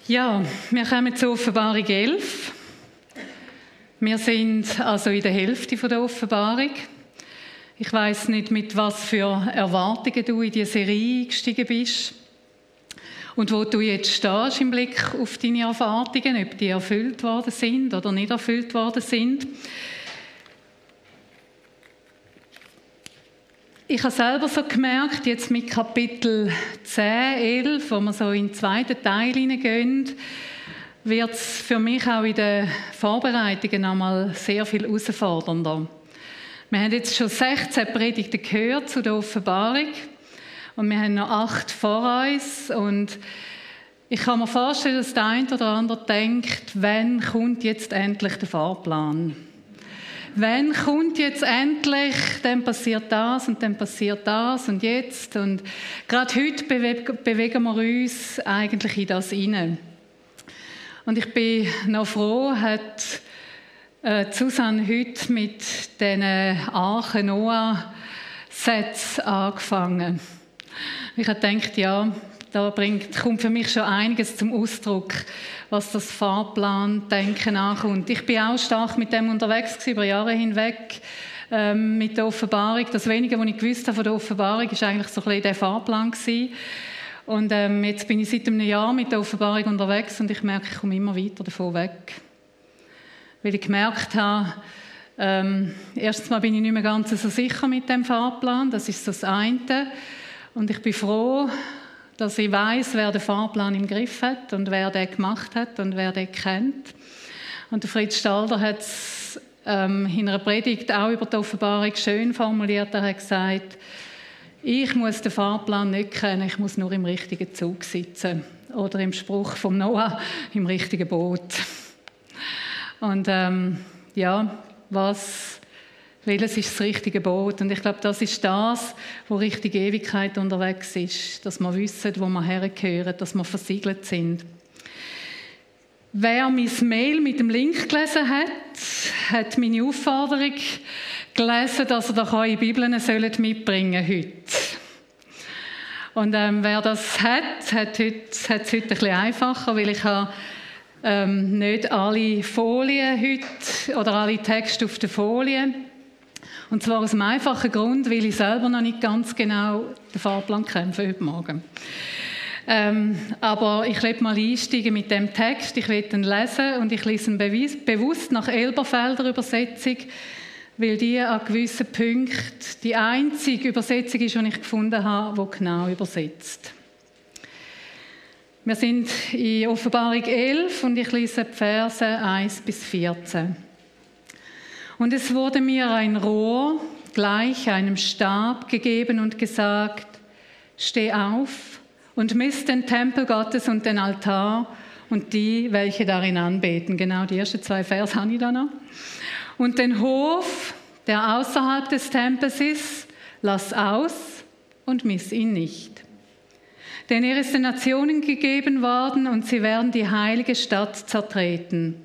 Ja, wir kommen zur Offenbarung 11. Wir sind also in der Hälfte der Offenbarung. Ich weiss nicht, mit was für Erwartungen du in diese Serie eingestiegen bist und wo du jetzt stehst im Blick auf deine Erwartungen, ob die erfüllt worden sind oder nicht erfüllt worden sind. Ich habe selber so gemerkt, jetzt mit Kapitel 10, 11, wo wir so in den zweiten Teil hineingehen, wird es für mich auch in den Vorbereitungen einmal sehr viel herausfordernder. Wir haben jetzt schon 16 Predigten gehört zu der Offenbarung und wir haben noch 8 vor uns. Und ich kann mir vorstellen, dass der eine oder andere denkt, wann kommt jetzt endlich der Fahrplan? Wann kommt jetzt endlich, dann passiert das und dann passiert das und jetzt. Und gerade heute bewegen wir uns eigentlich in das hinein. Und ich bin noch froh, hat Susanne heute mit diesen Arche Noah-Sätzen angefangen. Ich habe gedacht, ja, da kommt für mich schon einiges zum Ausdruck, was das Fahrplan-Denken ankommt. Ich bin auch stark mit dem unterwegs gewesen, über Jahre hinweg, mit der Offenbarung. Das Wenige, was ich gewusst habe von der Offenbarung, war eigentlich so ein bisschen der Fahrplan gewesen. Und jetzt bin ich seit einem Jahr mit der Offenbarung unterwegs und ich merke, ich komme immer weiter davon weg. Weil ich gemerkt habe, erstens mal bin ich nicht mehr ganz so sicher mit dem Fahrplan, das ist so das eine. Und ich bin froh, dass ich weiss, wer den Fahrplan im Griff hat und wer den gemacht hat und wer den kennt. Und der Fritz Stalder hat es in einer Predigt auch über die Offenbarung schön formuliert. Er hat gesagt, ich muss den Fahrplan nicht kennen, ich muss nur im richtigen Zug sitzen. Oder im Spruch vom Noah, im richtigen Boot. Und welches ist das richtige Boot? Und ich glaube, das ist das, wo Richtung Ewigkeit unterwegs ist. Dass wir wissen, wo wir hergehören, dass wir versiegelt sind. Wer mein Mail mit dem Link gelesen hat, hat meine Aufforderung gelesen, dass er doch eure Bibeln mitbringen soll heute. Und wer das hat es heute ein bisschen einfacher, weil ich habe nicht alle Folien heute oder alle Texte auf der Folie. Und zwar aus einem einfachen Grund, weil ich selber noch nicht ganz genau den Fahrplan kenne für heute Morgen. Aber ich will mal einsteigen mit dem Text. Ich will ihn lesen und ich lese ihn bewusst nach Elberfelder Übersetzung, weil die an gewissen Punkten die einzige Übersetzung ist, die ich gefunden habe, die genau übersetzt. Wir sind in Offenbarung 11 und ich lese die Verse 1 bis 14. Und es wurde mir ein Rohr gleich einem Stab gegeben und gesagt, steh auf und miss den Tempel Gottes und den Altar und die, welche darin anbeten. Genau die ersten 2 Verse habe ich da noch. Und den Hof, der außerhalb des Tempels ist, lass aus und miss ihn nicht. Denn er ist den Nationen gegeben worden und sie werden die heilige Stadt zertreten.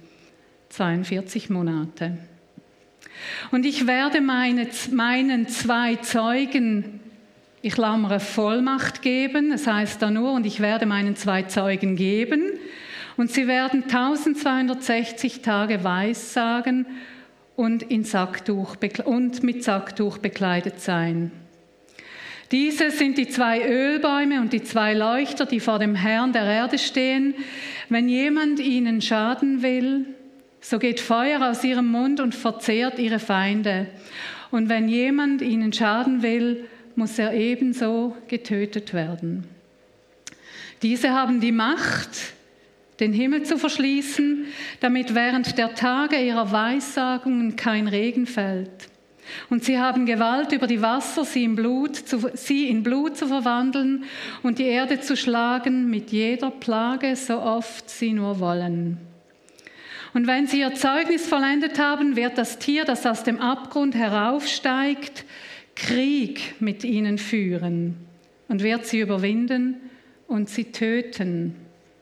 42 Monate. Und ich werde meinen 2 Zeugen, ich klammere Vollmacht geben, das heißt da nur, und ich werde meinen 2 Zeugen geben, und sie werden 1260 Tage Weissagen und mit Sacktuch bekleidet sein. Diese sind die 2 Ölbäume und die 2 Leuchter, die vor dem Herrn der Erde stehen. Wenn jemand ihnen schaden will, so geht Feuer aus ihrem Mund und verzehrt ihre Feinde. Und wenn jemand ihnen schaden will, muss er ebenso getötet werden. Diese haben die Macht, den Himmel zu verschließen, damit während der Tage ihrer Weissagungen kein Regen fällt. Und sie haben Gewalt über die Wasser, sie in Blut zu verwandeln und die Erde zu schlagen mit jeder Plage, so oft sie nur wollen. Und wenn sie ihr Zeugnis vollendet haben, wird das Tier, das aus dem Abgrund heraufsteigt, Krieg mit ihnen führen und wird sie überwinden und sie töten.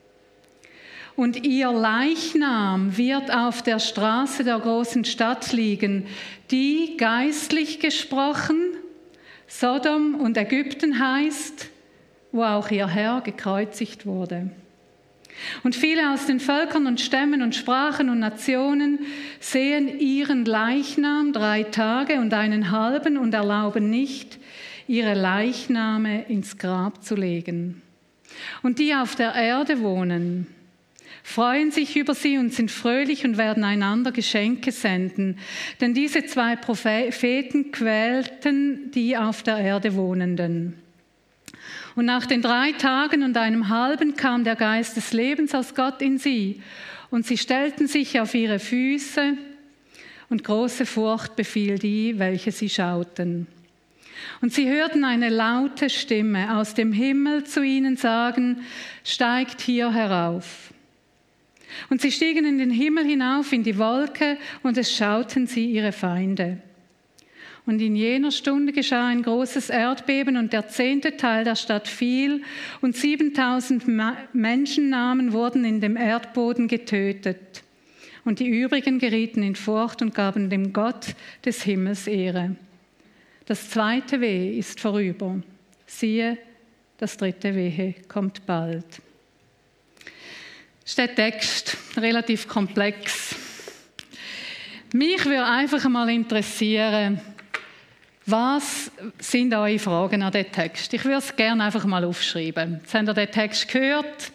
Und ihr Leichnam wird auf der Straße der großen Stadt liegen, die geistlich gesprochen Sodom und Ägypten heißt, wo auch ihr Herr gekreuzigt wurde. Und viele aus den Völkern und Stämmen und Sprachen und Nationen sehen ihren Leichnam 3 Tage und einen halben und erlauben nicht, ihre Leichname ins Grab zu legen. Und die auf der Erde wohnen, freuen sich über sie und sind fröhlich und werden einander Geschenke senden. Denn diese 2 Propheten quälten die auf der Erde Wohnenden. Und nach den 3 Tagen und einem halben kam der Geist des Lebens aus Gott in sie. Und sie stellten sich auf ihre Füße und große Furcht befiel die, welche sie schauten. Und sie hörten eine laute Stimme aus dem Himmel zu ihnen sagen, steigt hier herauf. Und sie stiegen in den Himmel hinauf, in die Wolke, und es schauten sie ihre Feinde. Und in jener Stunde geschah ein großes Erdbeben, und der 10. Teil der Stadt fiel, und 7000 Menschennamen wurden in dem Erdboden getötet. Und die übrigen gerieten in Furcht und gaben dem Gott des Himmels Ehre. Das 2. Weh ist vorüber. Siehe, das 3. Wehe kommt bald. Das ist der Text, relativ komplex. Mich würde einfach mal interessieren, was sind eure Fragen an den Text? Ich würde es gerne einfach mal aufschreiben. Jetzt habt ihr den Text gehört.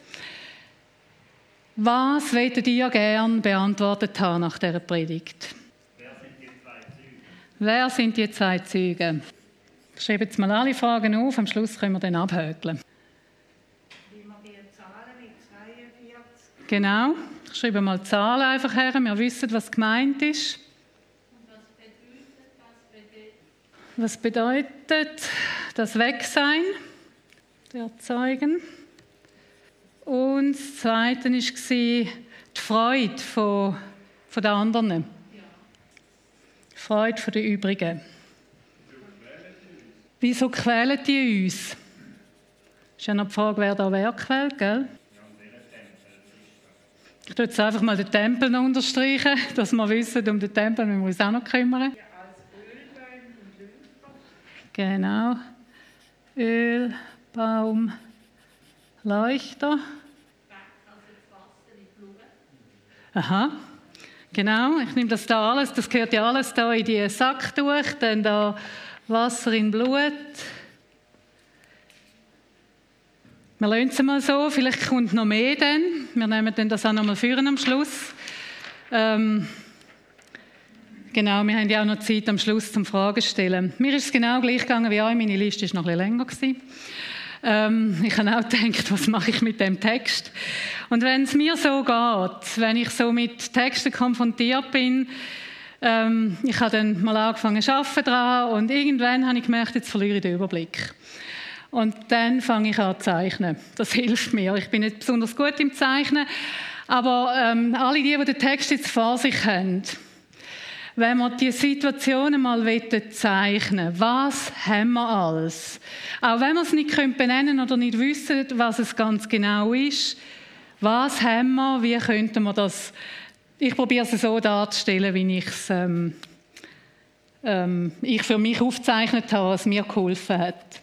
Was wollt ihr gerne beantwortet haben nach dieser Predigt? Wer sind die 2 Zeugen? Ich schreibe jetzt mal alle Fragen auf, am Schluss können wir dann abhökeln. Genau, ich schreibe mal die Zahlen einfach her, wir wissen, was gemeint ist. Was bedeutet das Wegsein der Zeugen? Und das Zweite war die Freude von den anderen. Die Freude von den übrigen. Wieso quälen die uns? Das ist ja noch die Frage, wer da wer quält, gell? Ich tue jetzt einfach mal den Tempel noch unterstreichen, dass wir wissen, um den Tempel müssen wir uns auch noch kümmern. Genau. Öl, Baum, Leuchter. Aha. Genau, ich nehme das da alles, das gehört ja alles da in die Sack durch, dann da Wasser in Blut. Wir lassen es mal so, vielleicht kommt noch mehr dann. Wir nehmen dann das auch noch mal führen am Schluss. Genau, wir haben ja auch noch Zeit am Schluss zum Fragen stellen. Mir ist es genau gleich gegangen wie euch, meine Liste war noch ein bisschen länger. Ich habe auch gedacht, was mache ich mit dem Text? Und wenn es mir so geht, wenn ich so mit Texten konfrontiert bin, ich habe dann mal angefangen zu arbeiten daran und irgendwann habe ich gemerkt, jetzt verliere ich den Überblick. Und dann fange ich an zu zeichnen. Das hilft mir. Ich bin nicht besonders gut im Zeichnen, aber alle die den Text jetzt vor sich haben, wenn wir die Situationen mal zeichnen wollen, was haben wir alles? Auch wenn wir es nicht benennen können oder nicht wissen, was es ganz genau ist, was haben wir, wie könnten wir das... Ich probiere es so darzustellen, wie ich für mich aufgezeichnet habe, was mir geholfen hat.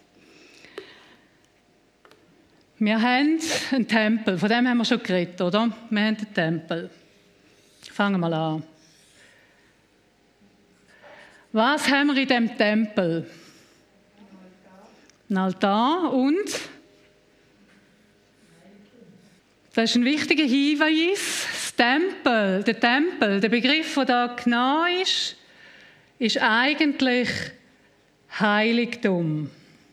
Wir haben einen Tempel, von dem haben wir schon geredet, oder? Wir haben einen Tempel. Fangen wir mal an. Was haben wir in diesem Tempel? Ein Altar und? Das ist ein wichtiger Hinweis. Der Tempel, der Begriff, der da genau ist eigentlich Heiligtum.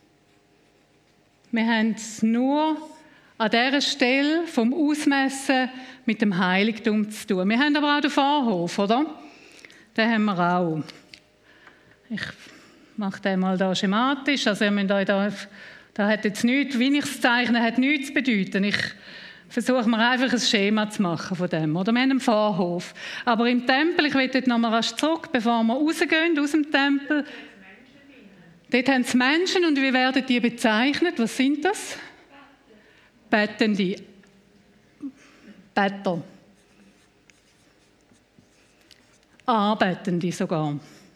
Wir haben es nur an dieser Stelle vom Ausmessen mit dem Heiligtum zu tun. Wir haben aber auch den Vorhof, oder? Den haben wir auch. Ich mache den mal da schematisch. Also ihr müsst euch da hat jetzt nichts, wie ich es zeichne, hat nichts zu bedeuten. Ich versuche mir einfach ein Schema zu machen von dem. Oder wir haben einen Vorhof. Aber im Tempel, ich will dort noch mal rasch zurück, bevor wir rausgehen aus dem Tempel. Dort haben es Menschen und wie werden die bezeichnet? Was sind das? Bettende. Better. Anbetende sogar.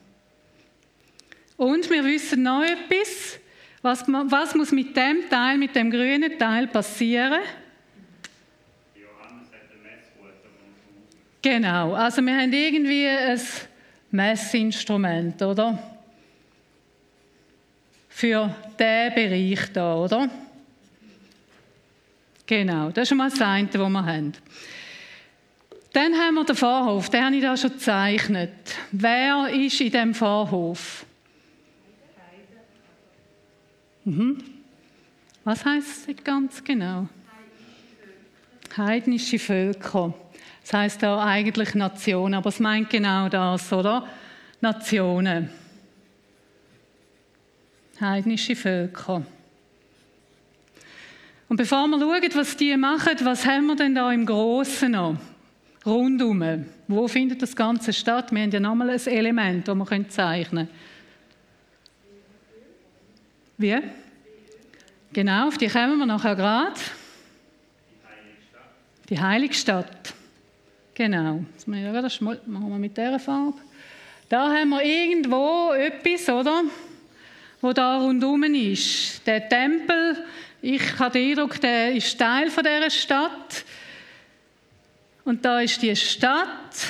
Und wir wissen noch etwas. Was muss mit dem Teil, mit dem grünen Teil passieren? Genau, also wir haben irgendwie ein Messinstrument, oder? Für diesen Bereich da, oder? Genau, das ist schon mal das eine, was wir haben. Dann haben wir den Pfarrhof, den habe ich da schon gezeichnet. Wer ist in diesem Pfarrhof? Was heisst es ganz genau? Heidnische Völker. Das heisst da eigentlich Nationen, aber es meint genau das, oder? Nationen. Heidnische Völker. Und bevor wir schauen, was die machen, was haben wir denn da im Grossen noch? Rundum. Wo findet das Ganze statt? Wir haben ja nochmal ein Element, das wir zeichnen können. Wie? Genau, auf die kommen wir nachher gerade. Die Heiligstadt. Genau. Das machen wir mit dieser Farbe. Da haben wir irgendwo etwas, oder? Wo da rundum ist. Der Tempel, ich habe den Eindruck, der ist Teil von dieser Stadt. Und da ist die Stadt.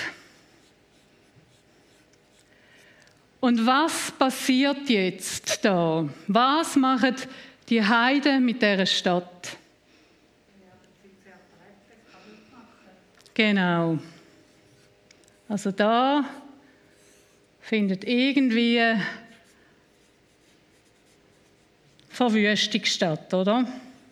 Und was passiert jetzt da? Was machen die Heiden mit dieser Stadt? Genau. Also da findet irgendwie Verwüstung statt, oder?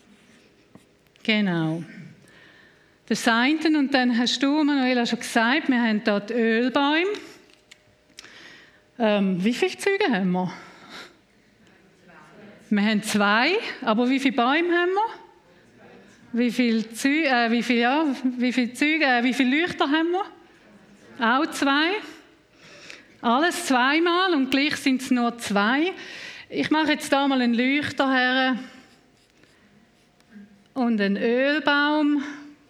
Genau. Das ist das eine. Und dann hast du, Manuela, schon gesagt, wir haben hier die Ölbäume. Wie viele Züge haben wir? Wir haben 2, aber wie viele Bäume haben wir? Wie viele Leuchter haben wir? Auch 2. Alles zweimal und gleich sind es nur 2. Ich mache jetzt hier mal einen Leuchter her und einen Ölbaum.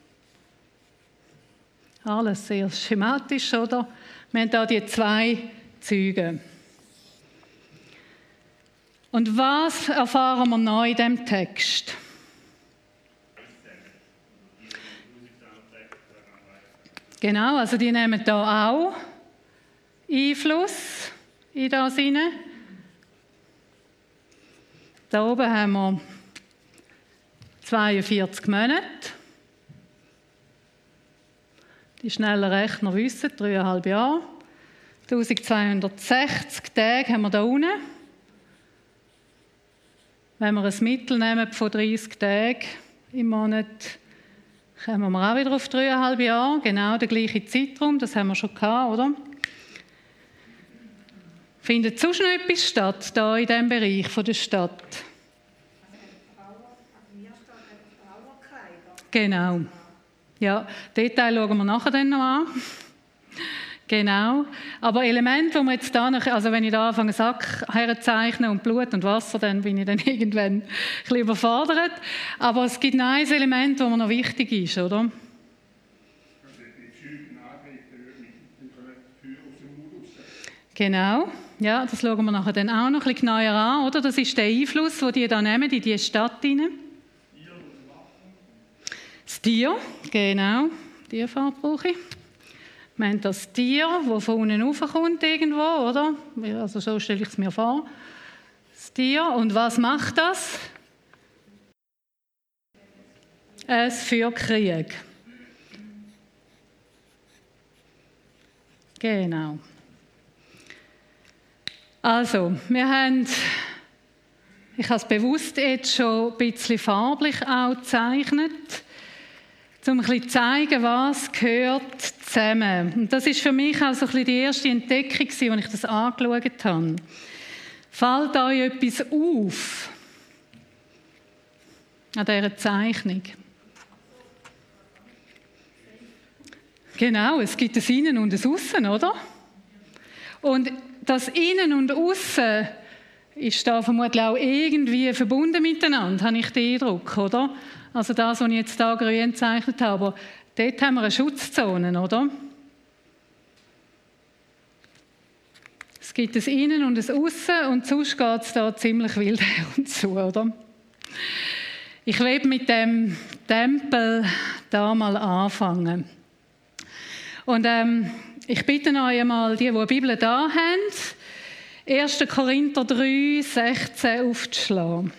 Alles sehr schematisch, oder? Wir haben hier die 2 Züge. Und was erfahren wir neu in diesem Text? Genau, also die nehmen da auch Einfluss in das hinein. Da oben haben wir 42 Monate. Die schnellen Rechner wissen, 3,5 Jahre. 1260 Tage haben wir da unten. Wenn wir ein Mittel nehmen von 30 Tagen im Monat, kommen wir auch wieder auf 3,5 Jahre. Genau der gleiche Zeitraum, das haben wir schon gehabt, oder? Findet sonst noch etwas statt, da in diesem Bereich von der Stadt? Genau. Ja, Detail schauen wir nachher dann noch an. Genau. Aber Elemente, die wir jetzt da noch, also wenn ich da anfange, Sack herzeichnen und Blut und Wasser, dann bin ich dann irgendwann ein bisschen überfordert. Aber es gibt noch ein Element, das mir noch wichtig ist, oder? Genau. Ja, das schauen wir nachher dann auch noch ein bisschen genauer an, oder? Das ist der Einfluss, den die da nehmen in diese Stadt hinein. Das Tier, genau. Tierfarbe brauche ich. Wir haben das Tier, das von unten raufkommt irgendwo, oder? Also so stelle ich es mir vor. Das Tier. Und was macht das? Es führt Krieg. Genau. Also, wir haben, ich habe es bewusst jetzt schon ein bisschen farblich auch gezeichnet, um ein bisschen zu zeigen, was gehört zusammen. Und das ist für mich auch so ein bisschen die erste Entdeckung, als ich das angeschaut habe. Fällt euch etwas auf an dieser Zeichnung? Genau, es gibt ein Innen und ein Aussen, oder? Und das Innen und Aussen ist da vermutlich auch irgendwie verbunden miteinander, habe ich den Eindruck, oder? Also das, was ich jetzt hier grün gezeichnet habe. Aber dort haben wir eine Schutzzone, oder? Es gibt ein Innen und ein Aussen und sonst geht es da ziemlich wild her und zu, oder? Ich will mit dem Tempel da mal anfangen. Und ich bitte euch einmal, die eine Bibel da haben, 1. Korinther 3, 16 aufzuschlagen.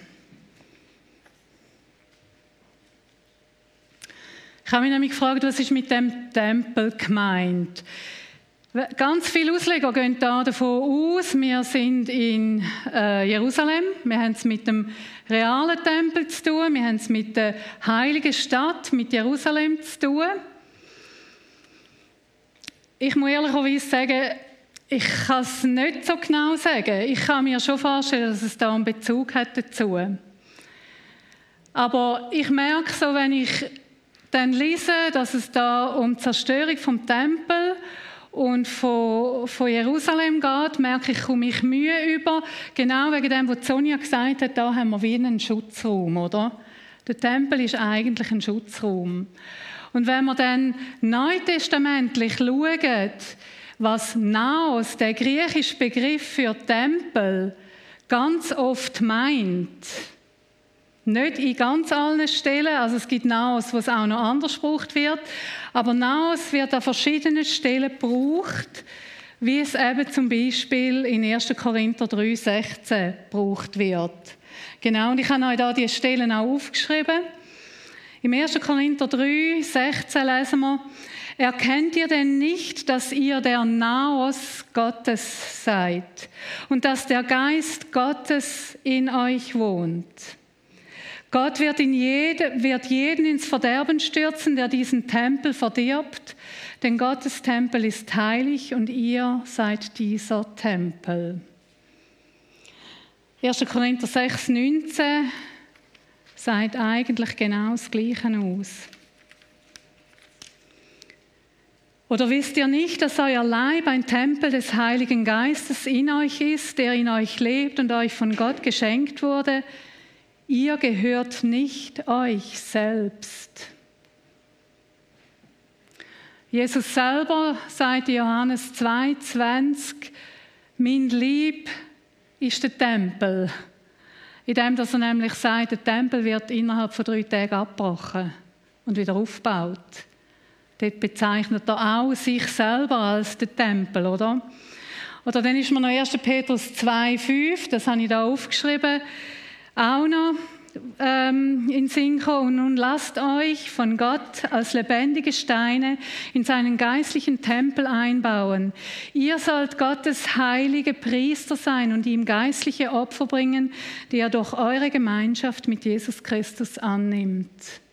Ich habe mich nämlich gefragt, was ist mit dem Tempel gemeint? Ganz viele Ausleger gehen davon aus, wir sind in Jerusalem, wir haben es mit dem realen Tempel zu tun, wir haben es mit der heiligen Stadt, mit Jerusalem zu tun. Ich muss ehrlicherweise sagen, ich kann es nicht so genau sagen. Ich kann mir schon vorstellen, dass es da einen Bezug hat dazu. Aber ich merke so, wenn ich dann lese, dass es da um die Zerstörung vom Tempel und von Jerusalem geht, merke ich, komme ich Mühe über. Genau wegen dem, was Sonja gesagt hat, da haben wir wie einen Schutzraum, oder? Der Tempel ist eigentlich ein Schutzraum. Und wenn wir dann neutestamentlich schauen, was Naos, der griechische Begriff für Tempel, ganz oft meint, nicht in ganz allen Stellen, also es gibt Naos, wo es auch noch anders gebraucht wird, aber Naos wird an verschiedenen Stellen gebraucht, wie es eben zum Beispiel in 1. Korinther 3, 16 gebraucht wird. Genau, und ich habe euch da die Stellen auch aufgeschrieben. Im 1. Korinther 3, 16 lesen wir: Erkennt ihr denn nicht, dass ihr der Naos Gottes seid und dass der Geist Gottes in euch wohnt? Gott wird jeden ins Verderben stürzen, der diesen Tempel verdirbt, denn Gottes Tempel ist heilig und ihr seid dieser Tempel. 1. Korinther 6, 19 sagt eigentlich genau das Gleiche aus. Oder wisst ihr nicht, dass euer Leib ein Tempel des Heiligen Geistes in euch ist, der in euch lebt und euch von Gott geschenkt wurde? Ihr gehört nicht euch selbst. Jesus selber sagt in Johannes 2,20: Mein Lieb ist der Tempel. In dem, dass er nämlich sagt, der Tempel wird innerhalb von 3 Tagen abgebrochen und wieder aufgebaut. Dort bezeichnet er auch sich selber als den Tempel, oder? Oder dann ist mir noch 1. Petrus 2,5, das habe ich da aufgeschrieben, auch noch in den Sinn gekommen. Und nun lasst euch von Gott als lebendige Steine in seinen geistlichen Tempel einbauen. Ihr sollt Gottes heilige Priester sein und ihm geistliche Opfer bringen, die er durch eure Gemeinschaft mit Jesus Christus annimmt.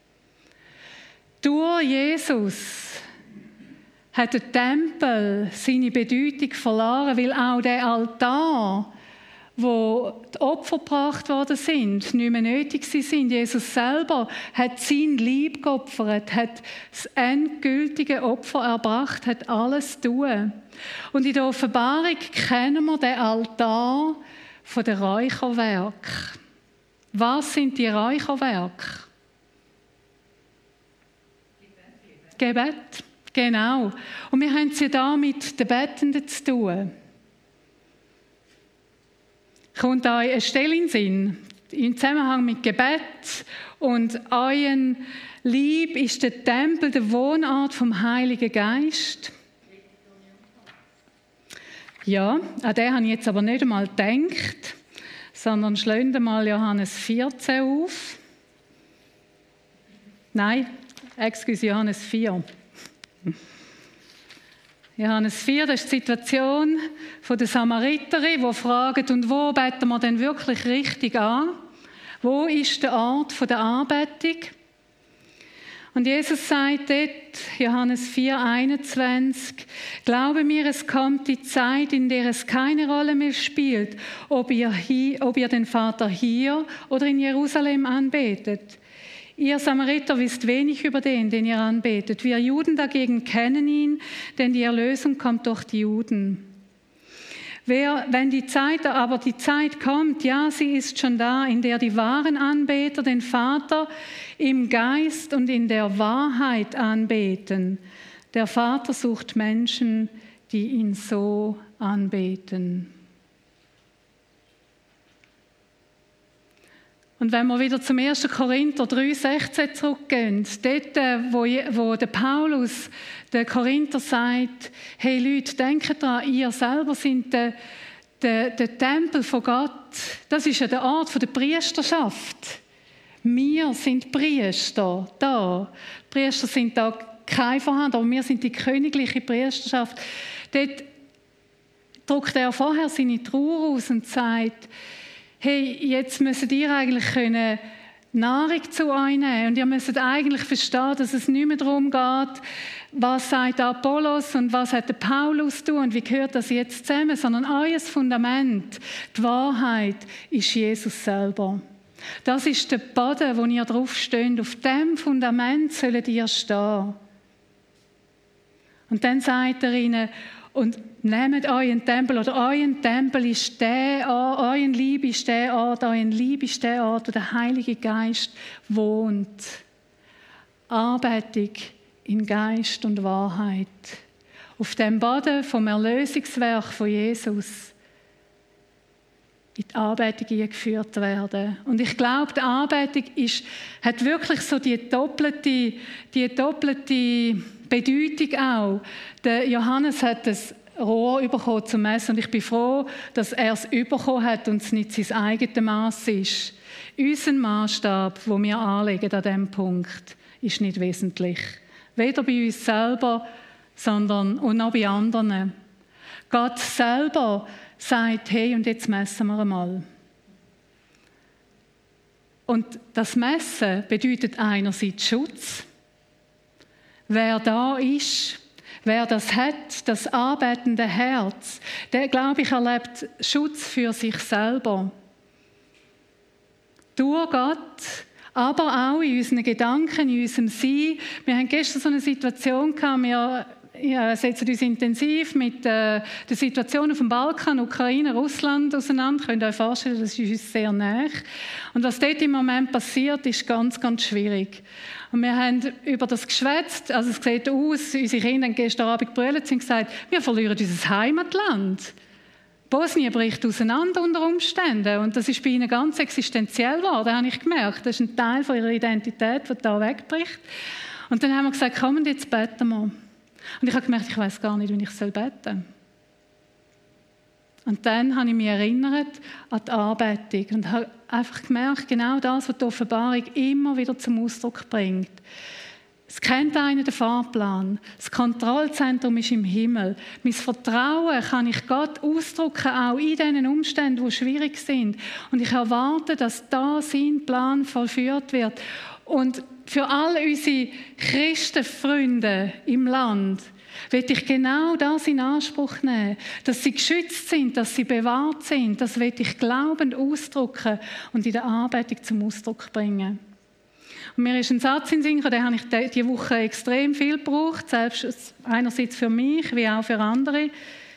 Durch Jesus hat der Tempel seine Bedeutung verloren, weil auch der Altar, wo die Opfer gebracht worden sind, nicht mehr nötig sind. Jesus selber hat sein Leib geopfert, hat das endgültige Opfer erbracht, hat alles tun. Und in der Offenbarung kennen wir den Altar von den Räucherwerken. Was sind die Räucherwerke? Gebet, genau. Und wir haben es ja da mit den Bettenden zu tun. Kommt euch eine Stelle in den Sinn, im Zusammenhang mit Gebet und euer Leib ist der Tempel, der Wohnort vom Heiligen Geist. Ja, an den habe ich jetzt aber nicht einmal gedacht, sondern schlönt mal Johannes 14 auf. Nein, Johannes 4. Johannes 4, das ist die Situation der Samariterin, die fragt, und wo beten wir denn wirklich richtig an? Wo ist der Ort der Anbetung? Und Jesus sagt dort, Johannes 4, 21, glaube mir, es kommt die Zeit, in der es keine Rolle mehr spielt, ob ihr den Vater hier oder in Jerusalem anbetet. Ihr Samariter wisst wenig über den ihr anbetet. Wir Juden dagegen kennen ihn, denn die Erlösung kommt durch die Juden. Wenn die Zeit kommt, ja, sie ist schon da, in der die wahren Anbeter den Vater im Geist und in der Wahrheit anbeten. Der Vater sucht Menschen, die ihn so anbeten. Und wenn wir wieder zum 1. Korinther 3,16 zurückgehen, dort, wo der Paulus, der Korinther sagt, hey Leute, denkt daran, ihr selber sind der Tempel von Gott. Das ist ja der Ort der Priesterschaft. Wir sind Priester da. Die Priester sind da keine vorhanden, aber wir sind die königliche Priesterschaft. Dort drückt er vorher seine Trauer aus und sagt, hey, jetzt müsst ihr eigentlich Nahrung zu euch nehmen und ihr müsst eigentlich verstehen, dass es nicht mehr darum geht, was sagt Apollos und was hat der Paulus tun und wie gehört das jetzt zusammen, sondern euer Fundament, die Wahrheit, ist Jesus selber. Das ist der Boden, wo ihr drauf steht. Auf dem Fundament sollt ihr stehen. Und dann sagt er ihnen, und nehmt euren Tempel, oder euer Tempel ist der Ort, euer Lieb ist der Ort, wo der Heilige Geist wohnt. Anbetung in Geist und Wahrheit. Auf dem Boden vom Erlösungswerk von Jesus in die Anbetung eingeführt werden. Und ich glaube, die Anbetung hat wirklich so die doppelte Bedeutung auch. Der Johannes hat das Rohr bekommen zum Messen und ich bin froh, dass er es bekommen hat und es nicht sein eigenes Maß ist. Unser Maßstab, den wir anlegen an diesem Punkt, ist nicht wesentlich. Weder bei uns selber, sondern und auch bei anderen. Gott selber sagt, hey, und jetzt messen wir einmal. Und das Messen bedeutet einerseits Schutz. Wer da ist, wer das hat, das arbeitende Herz, der, glaube ich, erlebt Schutz für sich selber. Durch Gott, aber auch in unseren Gedanken, in unserem Sein. Wir haben gestern so eine Situation gehabt, wir setzen uns intensiv mit der Situation auf dem Balkan, Ukraine, Russland auseinander. Könnt ihr euch vorstellen, das ist uns sehr nahe. Und was dort im Moment passiert, ist ganz, ganz schwierig. Und wir haben über das geschwätzt, also es sieht aus, unsere Kinder haben gestern Abend gebrüllt und gesagt, wir verlieren unser Heimatland. Bosnien bricht auseinander unter Umständen und das ist bei ihnen ganz existenziell geworden, habe ich gemerkt. Das ist ein Teil von ihrer Identität, der da wegbricht. Und dann haben wir gesagt, komm, jetzt beten wir. Und ich habe gemerkt, ich weiß gar nicht, wie ich beten soll. Und dann habe ich mich erinnert an die Anbetung und habe einfach gemerkt, genau das, was die Offenbarung immer wieder zum Ausdruck bringt. Es kennt einen den Fahrplan. Das Kontrollzentrum ist im Himmel. Mein Vertrauen kann ich Gott ausdrücken, auch in diesen Umständen, die schwierig sind. Und ich erwarte, dass da sein Plan vollführt wird. Und für all unsere Christenfreunde im Land will ich genau das in Anspruch nehmen, dass sie geschützt sind, dass sie bewahrt sind. Das will ich glaubend ausdrücken und in der Anbetung zum Ausdruck bringen. Und mir ist ein Satz in den Sinn gekommen, den habe ich diese Woche extrem viel gebraucht, selbst einerseits für mich, wie auch für andere.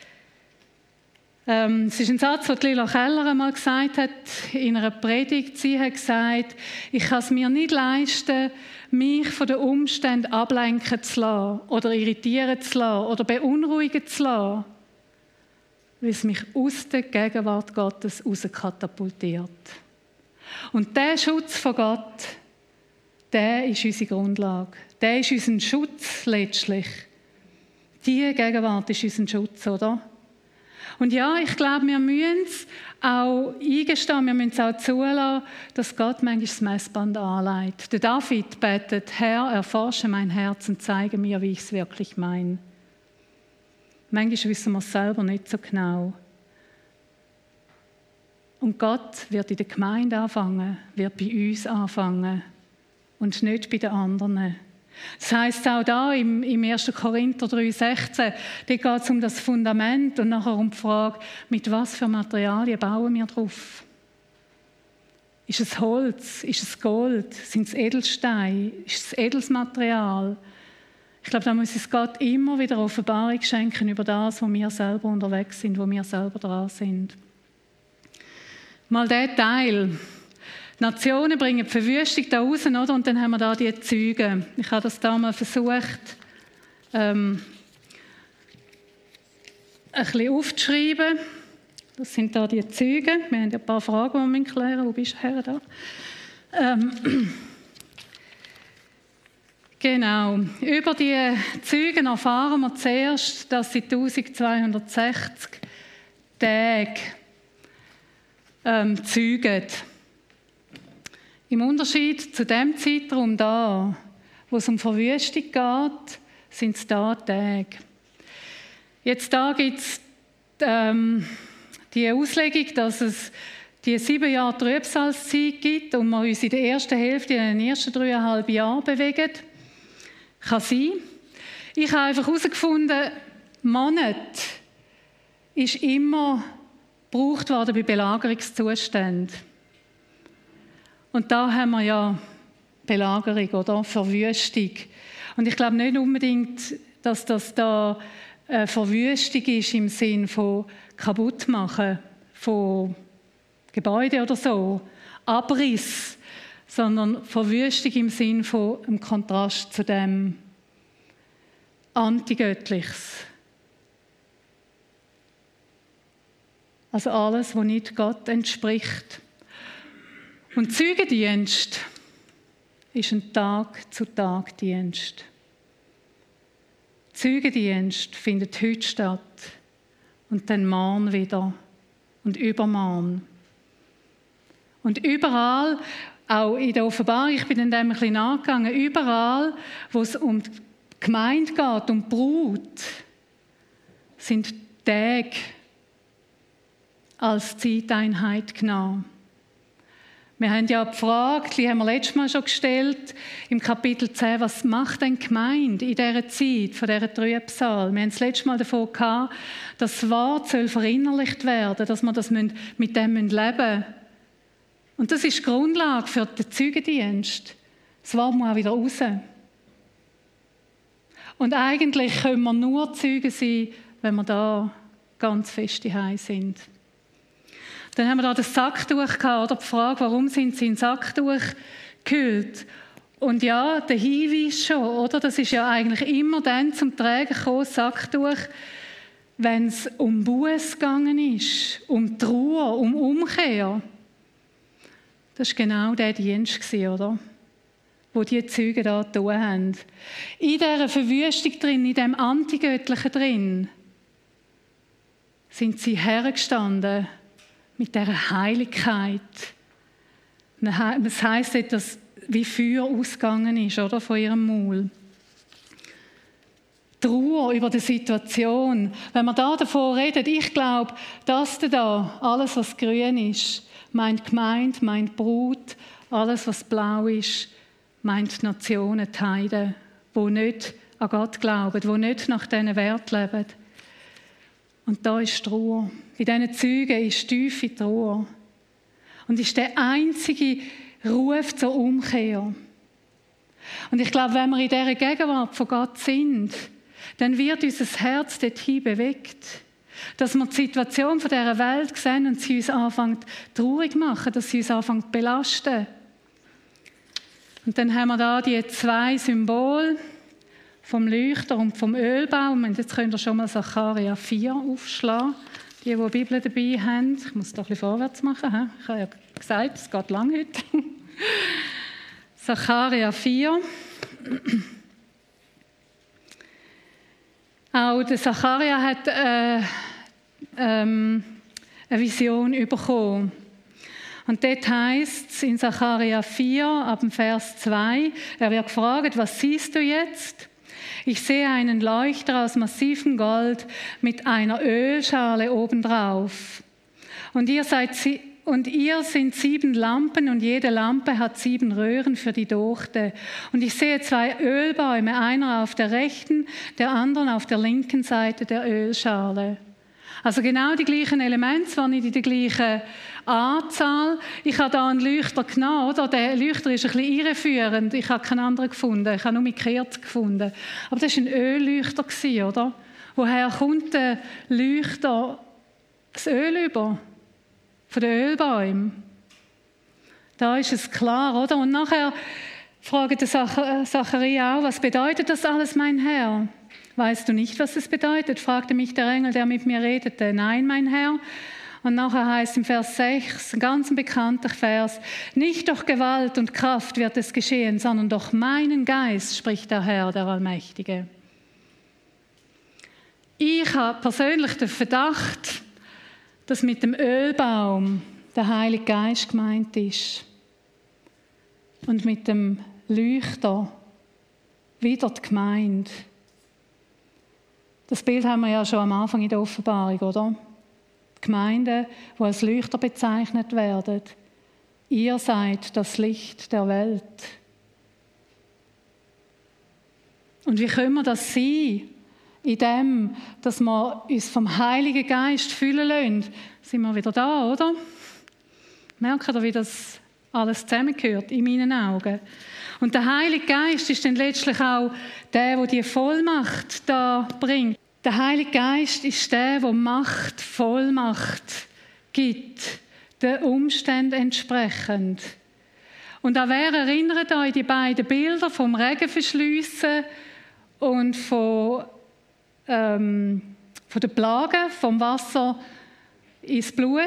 Es ist ein Satz, den Lila Keller einmal gesagt hat in einer Predigt. Sie hat gesagt, ich kann es mir nicht leisten, mich von den Umständen ablenken zu lassen oder irritieren zu lassen oder beunruhigen zu lassen, weil es mich aus der Gegenwart Gottes rauskatapultiert. Und der Schutz von Gott, der ist unsere Grundlage. Der ist unser Schutz letztlich. Diese Gegenwart ist unser Schutz, oder? Und ja, ich glaube, wir müssen es auch eingestehen, wir müssen es auch zulassen, dass Gott manchmal das Messband anlegt. Der David betet, Herr, erforsche mein Herz und zeige mir, wie ich es wirklich meine. Manchmal wissen wir es selber nicht so genau. Und Gott wird in der Gemeinde anfangen, wird bei uns anfangen und nicht bei den anderen. Das heisst auch da im 1. Korinther 3,16, da geht es um das Fundament und nachher um die Frage, mit was für Materialien bauen wir drauf? Ist es Holz? Ist es Gold? Sind es Edelsteine? Ist es edles Material? Ich glaube, da muss es Gott immer wieder Offenbarung schenken über das, wo wir selber unterwegs sind, wo wir selber dran sind. Mal der Teil. Die Nationen bringen die Verwüstung da raus, oder? Und dann haben wir da die Zeugen. Ich habe das da mal versucht, ein bisschen aufzuschreiben. Das sind da die Zeugen. Wir haben ja ein paar Fragen, die wir klären müssen. Wo bist du her? Da? Genau. Über die Zeugen erfahren wir zuerst, dass sie 1260 Tage zeugen. Im Unterschied zu dem Zeitraum da, wo es um Verwüstung geht, sind es da Tage. Jetzt da gibt es die Auslegung, dass es die 7 Jahre Trübsalzeit gibt und wir uns in der ersten Hälfte, in den ersten 3,5 Jahren bewegen. Kann sein. Ich habe einfach herausgefunden, Monat ist immer gebraucht worden bei Belagerungszuständen. Und da haben wir ja Belagerung oder Verwüstung. Und ich glaube nicht unbedingt, dass das da Verwüstung ist im Sinn von Kaputtmachen von Gebäuden oder so, Abriss, sondern Verwüstung im Sinn von einem Kontrast zu dem Antigöttliches. Also alles, was nicht Gott entspricht. Und Zeugendienst ist ein Tag-zu-Tag-Dienst. Zeugendienst findet heute statt und dann morgen wieder und übermorgen. Und überall, auch in der Offenbarung, ich bin dann dem ein bisschen nachgegangen, überall, wo es um die Gemeinde geht, um die Brut, sind Tage als Zeiteinheit genommen. Wir haben ja die Frage, die haben wir letztes Mal schon gestellt, im Kapitel 10, was macht denn die Gemeinde in dieser Zeit, von dieser Trübsal? Wir haben das letzte Mal davon gehabt, dass das Wort soll verinnerlicht werden, dass wir das mit dem leben müssen. Und das ist die Grundlage für den Zeugendienst. Das Wort muss auch wieder raus. Und eigentlich können wir nur Zeugen sein, wenn wir da ganz fest daheim sind. Dann haben wir da das Sacktuch gehabt, oder die Frage, warum sind sie in Sacktuch gehüllt? Und ja, der Hinweis schon, oder? Das ist ja eigentlich immer dann zum Tragen gekommen, Sacktuch, wenn es um Buß gegangen ist, um Trauer, um Umkehr. Das war genau der Dienst, oder? Wo die Zeugen da getan haben. In dieser Verwüstung drin, in diesem Antigöttlichen drin, sind sie hergestanden mit dieser Heiligkeit. Es heisst, dass wie Feuer ausgegangen ist, oder, von ihrem Maul. Trauer über die Situation. Wenn wir da davon reden, ich glaube, das da, alles was grün ist, meint Gemeinde, meint Brut, alles was blau ist, meint die Nationen, die Heiden, die nicht an Gott glauben, die nicht nach diesen Werten leben. Und da ist Trauer. Bei diesen Zeugen ist tiefe Trauer. Und ist der einzige Ruf zur Umkehr. Und ich glaube, wenn wir in dieser Gegenwart von Gott sind, dann wird unser Herz dorthin bewegt. Dass wir die Situation von dieser Welt sehen und sie uns anfängt traurig machen, dass sie uns anfängt belasten. Und dann haben wir da die 2 Symbole vom Leuchter und vom Ölbaum. Und jetzt könnt ihr schon mal Sacharja 4 aufschlagen. Die Bibel dabei haben. Ich muss doch ein bisschen vorwärts machen. He? Ich habe ja gesagt, es geht lang heute. Sacharja 4. Auch der Sacharja hat eine Vision bekommen. Und dort heisst es in Sacharja 4, ab dem Vers 2, er wird gefragt, was siehst du jetzt? Ich sehe einen Leuchter aus massivem Gold mit einer Ölschale obendrauf. Und ihr sind 7 Lampen und jede Lampe hat 7 Röhren für die Dochte. Und ich sehe 2 Ölbäume, einer auf der rechten, der anderen auf der linken Seite der Ölschale. Also genau die gleichen Elemente, zwar nicht in der gleichen Anzahl. Ich habe da einen Leuchter genommen, oder? Der Leuchter ist ein bisschen irreführend. Ich habe keinen anderen gefunden. Ich habe nur mit Kerzen gefunden. Aber das war ein Ölleuchter, oder? Woher kommt der Leuchter das Öl über? Von den Ölbäumen. Da ist es klar, oder? Und nachher fragt der Zacharia auch, was bedeutet das alles, mein Herr? Weißt du nicht, was es bedeutet? Fragte mich der Engel, der mit mir redete. Nein, mein Herr. Und nachher heißt im Vers 6, ein ganz bekannter Vers, nicht durch Gewalt und Kraft wird es geschehen, sondern durch meinen Geist, spricht der Herr, der Allmächtige. Ich habe persönlich den Verdacht, dass mit dem Ölbaum der Heilige Geist gemeint ist. Und mit dem Leuchter wieder die Gemeinde. Das Bild haben wir ja schon am Anfang in der Offenbarung, oder? Die Gemeinden, die als Leuchter bezeichnet werden. Ihr seid das Licht der Welt. Und wie können wir das sein? In dem, dass wir uns vom Heiligen Geist füllen lassen. Sind wir wieder da, oder? Merkt ihr, wie das alles zusammengehört, in meinen Augen? Und der Heilige Geist ist dann letztlich auch der die Vollmacht da bringt. Der Heilige Geist ist der Macht, Vollmacht gibt, den Umständen entsprechend. Und auch wer erinnert euch die beiden Bilder vom Regen verschliessen und von den Plagen, vom Wasser ins Blut?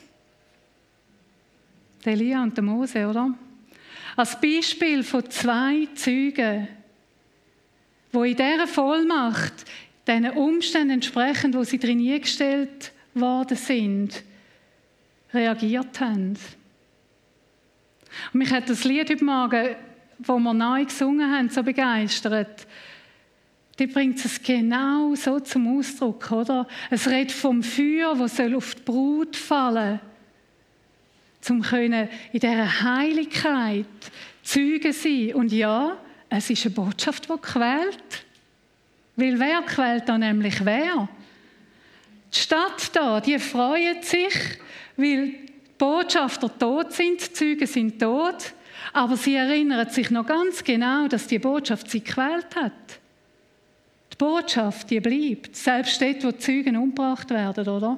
Der Elia und der Mose, oder? Als Beispiel von 2 Zeugen, die in dieser Vollmacht diesen Umständen entsprechend, wo sie drin eingestellt worden sind, reagiert haben. Und mich hat das Lied heute Morgen, das wir neu gesungen haben, so begeistert. Die bringt es genau so zum Ausdruck, oder? Es redet vom Feuer, das auf die Brut fallen soll, um in dieser Heiligkeit Zeugen sein. Und ja, es ist eine Botschaft, die quält. Weil wer quält da nämlich wer? Die Stadt da, die freut sich, weil die Botschafter tot sind, die Zeugen sind tot, aber sie erinnern sich noch ganz genau, dass die Botschaft sie gequält hat. Die Botschaft, die bleibt, selbst dort, wo die Zeugen umgebracht werden, oder?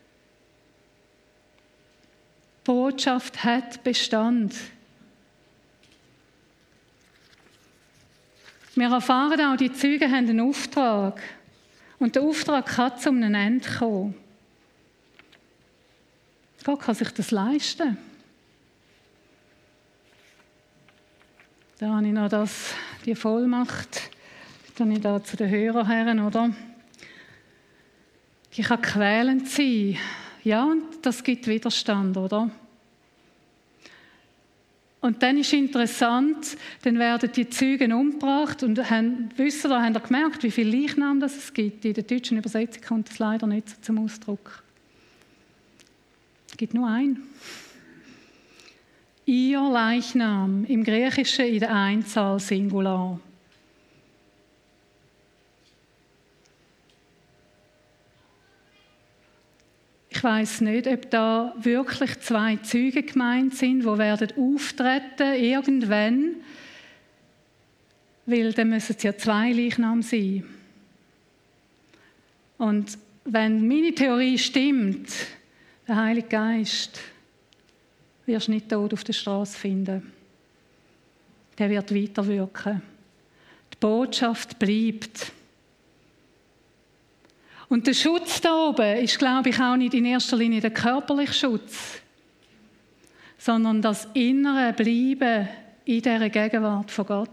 Die Botschaft hat Bestand. Wir erfahren auch, die Zeugen haben einen Auftrag. Und der Auftrag kann zu einem Ende kommen. Gott kann sich das leisten. Da habe ich noch die Vollmacht. Dann ich da zu den Hörern her, oder? Die kann quälend sein. Ja, und das gibt Widerstand, oder? Und dann ist interessant, dann werden die Zeugen umgebracht und haben ihr gemerkt, wie viele Leichname es gibt? In der deutschen Übersetzung kommt das leider nicht so zum Ausdruck. Es gibt nur einen. Ihr Leichnam, im Griechischen in der Einzahl Singular. Ich weiss nicht, ob da wirklich 2 Zeugen gemeint sind, die werden auftreten irgendwann, weil dann müssen es ja 2 Leichname sein. Und wenn meine Theorie stimmt, der Heilige Geist, wirst du nicht tot auf der Straße finden. Der wird weiterwirken. Die Botschaft bleibt. Und der Schutz da oben ist, glaube ich, auch nicht in erster Linie der körperliche Schutz, sondern das innere Bleiben in dieser Gegenwart von Gott.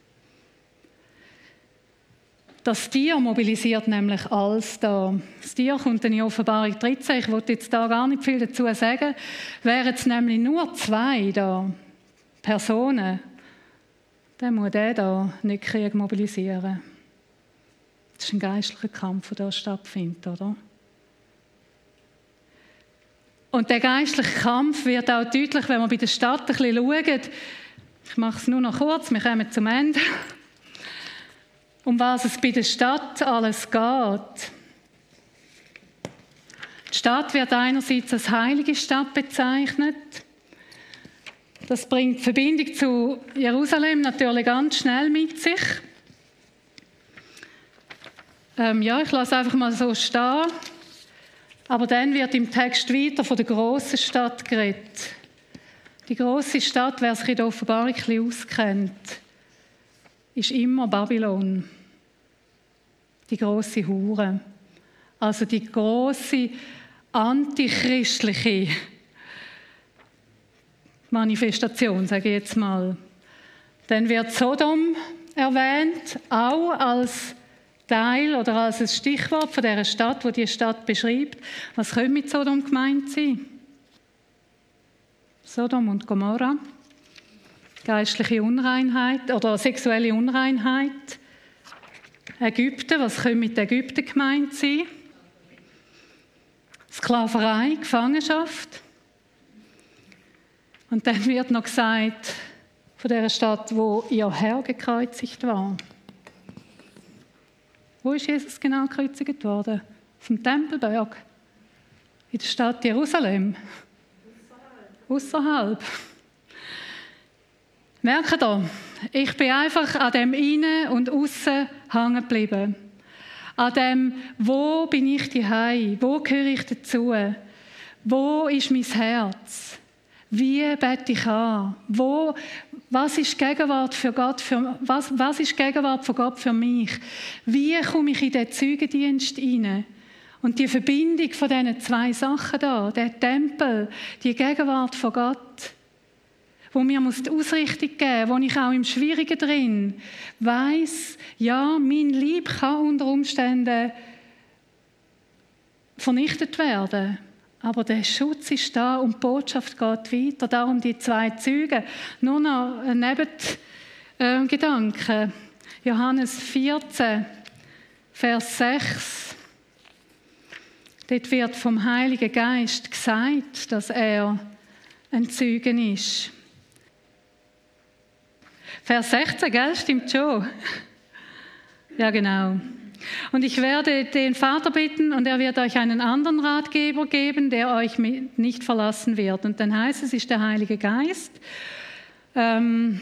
Das Tier mobilisiert nämlich alles da. Das Tier kommt in Offenbarung 13. Ich wollte jetzt da gar nicht viel dazu sagen. Wären es nämlich nur 2 da, Personen, dann muss der da nicht Krieg mobilisieren. Das ist ein geistlicher Kampf, der da stattfindet, oder? Und der geistliche Kampf wird auch deutlich, wenn wir bei der Stadt ein bisschen schauen. Ich mache es nur noch kurz, wir kommen zum Ende. Um was es bei der Stadt alles geht. Die Stadt wird einerseits als heilige Stadt bezeichnet. Das bringt die Verbindung zu Jerusalem natürlich ganz schnell mit sich. Ich lasse einfach mal so stehen. Aber dann wird im Text weiter von der grossen Stadt geredet. Die grosse Stadt, wer sich in der Offenbarung ein bisschen auskennt, ist immer Babylon. Die grosse Hure. Also die grosse antichristliche Manifestation, sage ich jetzt mal. Dann wird Sodom erwähnt, auch als Teil oder als ein Stichwort von dieser Stadt, wo die Stadt beschreibt. Was könnte mit Sodom gemeint sein? Sodom und Gomorra, geistliche Unreinheit oder sexuelle Unreinheit. Ägypten, was könnte mit Ägypten gemeint sein? Sklaverei, Gefangenschaft. Und dann wird noch gesagt, von dieser Stadt, wo ihr Herr gekreuzigt war. Wo ist Jesus genau gekreuzigt worden? Auf dem Tempelberg? In der Stadt Jerusalem? Ausserhalb. Merkt ihr, ich bin einfach an dem Innen und Aussen hängen geblieben. An dem, wo bin ich daheim? Wo gehöre ich dazu? Wo ist mein Herz? Wie bete ich an? Was ist Gegenwart für Gott? Was ist Gegenwart von Gott für mich? Wie komme ich in den Zeugendienst hinein? Und die Verbindung von diesen zwei Sachen da, der Tempel, die Gegenwart von Gott, wo mir die Ausrichtung geben muss, wo ich auch im Schwierigen drin weiss, ja, mein Lieb kann unter Umständen vernichtet werden. Aber der Schutz ist da und die Botschaft geht weiter. Darum die zwei Zeugen. Nur noch ein Nebengedanke. Johannes 14, Vers 6. Dort wird vom Heiligen Geist gesagt, dass er ein Zeuge ist. Vers 16, gell? Stimmt schon. Ja, genau. Und ich werde den Vater bitten und er wird euch einen anderen Ratgeber geben, der euch nicht verlassen wird. Und dann heißt es ist der Heilige Geist. Und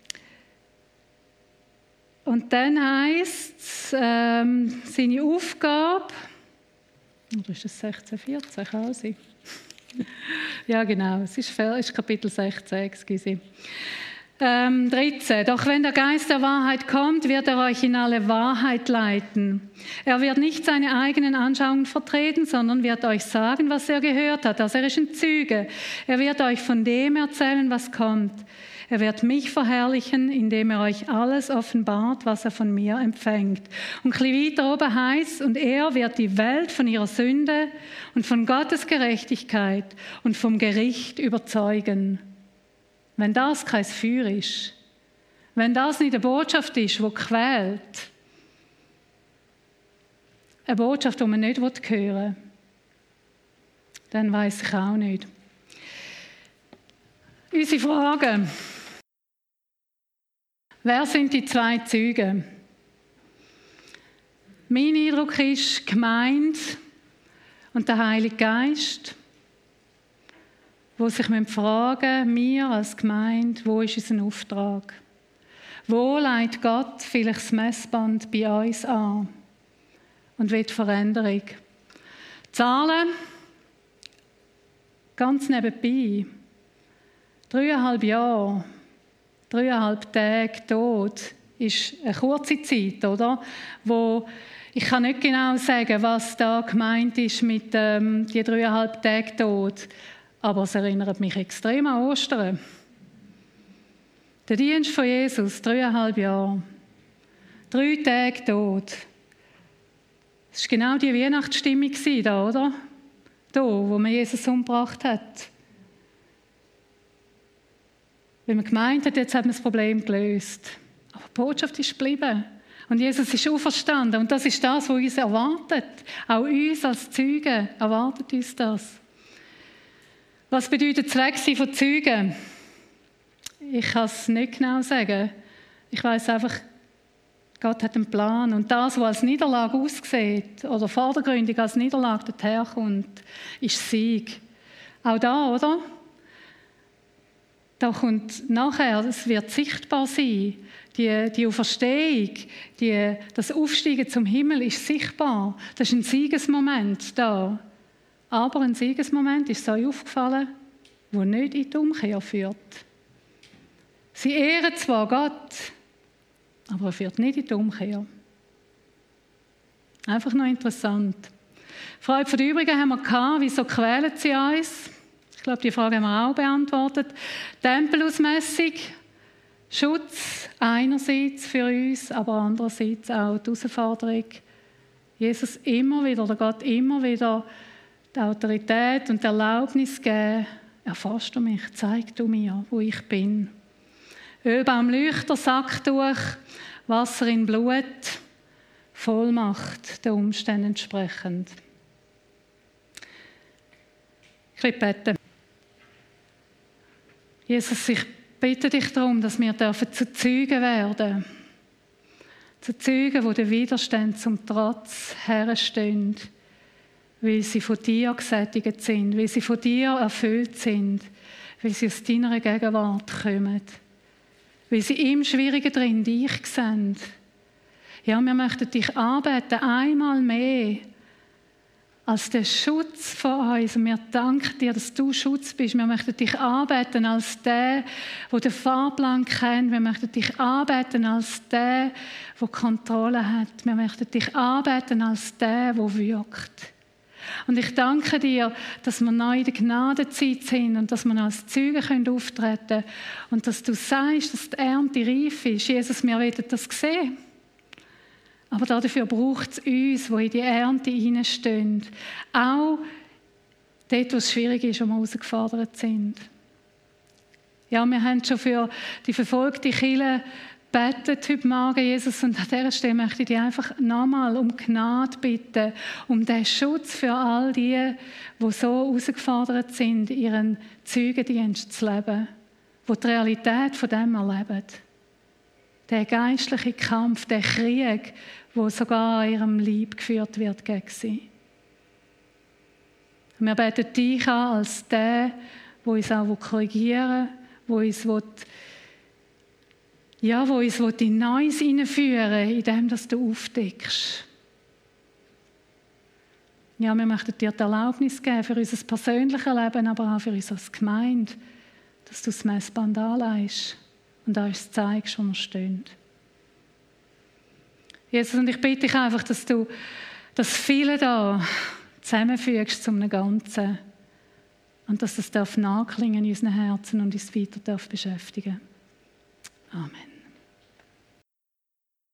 dann heißt es, seine Aufgabe, oder ist das 16, 14, kann sein. Ja, genau, es ist Kapitel 16, excuse. 13. Doch wenn der Geist der Wahrheit kommt, wird er euch in alle Wahrheit leiten. Er wird nicht seine eigenen Anschauungen vertreten, sondern wird euch sagen, was er gehört hat. Also er ist ein Zeuge. Er wird euch von dem erzählen, was kommt. Er wird mich verherrlichen, indem er euch alles offenbart, was er von mir empfängt. Und ein bisschen weiter oben heißt, und er wird die Welt von ihrer Sünde und von Gottes Gerechtigkeit und vom Gericht überzeugen. Wenn das kein Feuer ist, wenn das nicht eine Botschaft ist, die quält, eine Botschaft, die man nicht hören will, dann weiss ich auch nicht. Unsere Frage: Wer sind die zwei Zeugen? Mein Eindruck ist, die Gemeinde und der Heilige Geist, wo sich fragen müssen, wir als Gemeinde, wo ist unser Auftrag? Wo legt Gott vielleicht das Messband bei uns an und will Veränderung? Zahlen, ganz nebenbei, 3,5 Jahre, 3,5 Tage tot ist eine kurze Zeit, oder? Wo ich kann nicht genau sagen, was da gemeint ist mit die 3,5 Tage tot. Aber es erinnert mich extrem an Ostern. Der Dienst von Jesus, 3,5 Jahre. 3 Tage tot. Es war genau die Weihnachtsstimmung da, oder? Da, wo man Jesus umgebracht hat. Weil man gemeint hat, jetzt hat man das Problem gelöst. Aber die Botschaft ist geblieben. Und Jesus ist auferstanden. Und das ist das, was uns erwartet. Auch uns als Zeugen erwartet uns das. Was bedeutet das Wegsein von Zeugen? Ich kann es nicht genau sagen. Ich weiss einfach, Gott hat einen Plan. Und das, was als Niederlage aussieht, oder vordergründig als Niederlage daherkommt, ist Sieg. Auch da, oder? Da kommt nachher, es wird sichtbar sein. Die Auferstehung, das Aufsteigen zum Himmel ist sichtbar. Das ist ein Siegesmoment da. Aber ein Siegesmoment ist euch aufgefallen, der nicht in die Umkehr führt. Sie ehren zwar Gott, aber er führt nicht in die Umkehr. Einfach noch interessant. Frage von den übrigen haben wir gehabt, wieso quälen sie uns? Ich glaube, die Frage haben wir auch beantwortet. Tempelausmessung, Schutz einerseits für uns, aber andererseits auch die Herausforderung, Jesus immer wieder, oder Gott immer wieder die Autorität und die Erlaubnis geben, erfasst du mich, zeig du mir, wo ich bin. Ölbaum Leuchter, Sacktuch, Wasser in Blut, Vollmacht den Umständen entsprechend. Ich will beten. Jesus, ich bitte dich darum, dass wir zu Zeugen werden. Zu Zeugen, die den Widerstand zum Trotz herstehen, weil sie von dir gesättigt sind, weil sie von dir erfüllt sind, weil sie aus deiner Gegenwart kommen, weil sie im Schwierigen drin dich sehen. Ja, wir möchten dich anbeten, einmal mehr, als der Schutz von uns. Und wir danken dir, dass du Schutz bist. Wir möchten dich anbeten als der den Fahrplan kennt. Wir möchten dich anbeten als der Kontrolle hat. Wir möchten dich anbeten als der wirkt. Und ich danke dir, dass wir neu in der Gnadenzeit sind und dass wir als Zeugen auftreten können. Und dass du sagst, dass die Ernte reif ist. Jesus, wir wollen das sehen. Aber dafür braucht es uns, die in die Ernte hineinstehen. Auch dort, wo es schwierig ist und wir herausgefordert sind. Ja, wir haben schon für die verfolgte Kirche gebetet heute Morgen, Jesus. Und an dieser Stelle möchte ich dich einfach nochmal um Gnade bitten, um den Schutz für all die so herausgefordert sind, ihren Zeugendienst zu leben, die die Realität von dem erleben. Der geistliche Kampf, der Krieg, der sogar an ihrem Leib geführt wird gegen sie. Wir beten dich an als der, der uns auch korrigieren will, der uns in Neues hineinführen will, indem du aufdeckst. Ja, wir möchten dir die Erlaubnis geben für unser persönliches Leben, aber auch für uns als Gemeinde, dass du das Messband anlegst und uns zeigst, wo wir stehen. Jesus, und ich bitte dich einfach, dass du das viele da zusammenfügst zu einem Ganzen und dass das nachklingen in unseren Herzen und uns weiter beschäftigen darf. Amen.